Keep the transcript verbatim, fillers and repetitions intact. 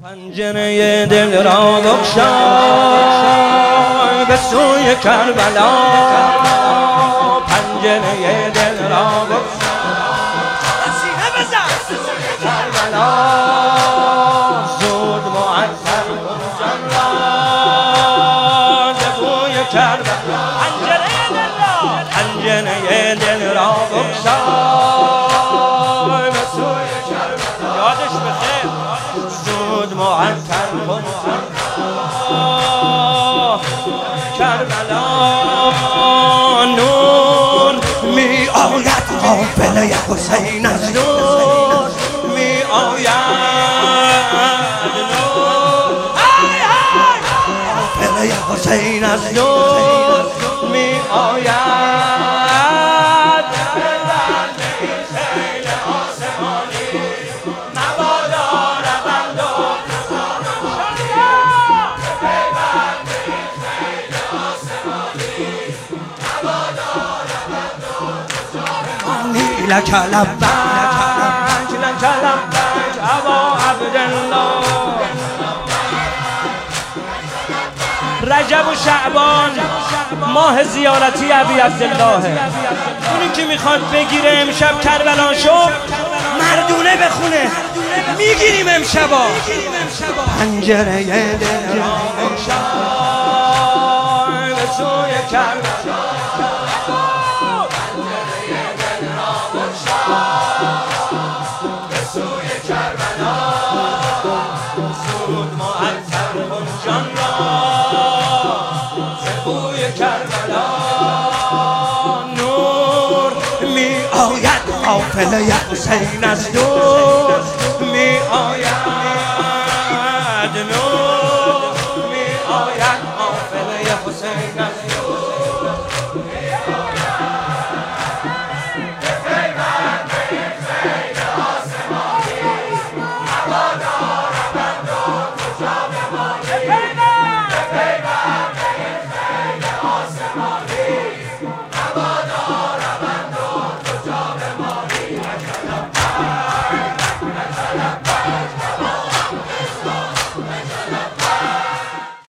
پنجره دل را بگشای به سوی کربلا، پنجره دل را بگشای سینه بزن کربلا، زود معطر کن جان را به بوی کربلا، پنجره دل را پنجره دل را بگشای به سوی کربلا، یادش بخیر زود معطر کن کربلا، نور می آید قافله حسین از نور می آید، قافله حسین از نور می آید، سیل آسمانی مبادا روند و لك لبیک لك لبیک ابا عبدالله. رجب و شعبان ماه زیارتی ابی عبدالله، اونی که میخواد بگیره امشب کربلا شو مردونه بخونه، میگیریم امشبا. پنجره دل را بگشای به سوی کربلا، به سوی کربلا، زود معطر کن جان را به بوی کربلا، نور می آید قافله حسین از دور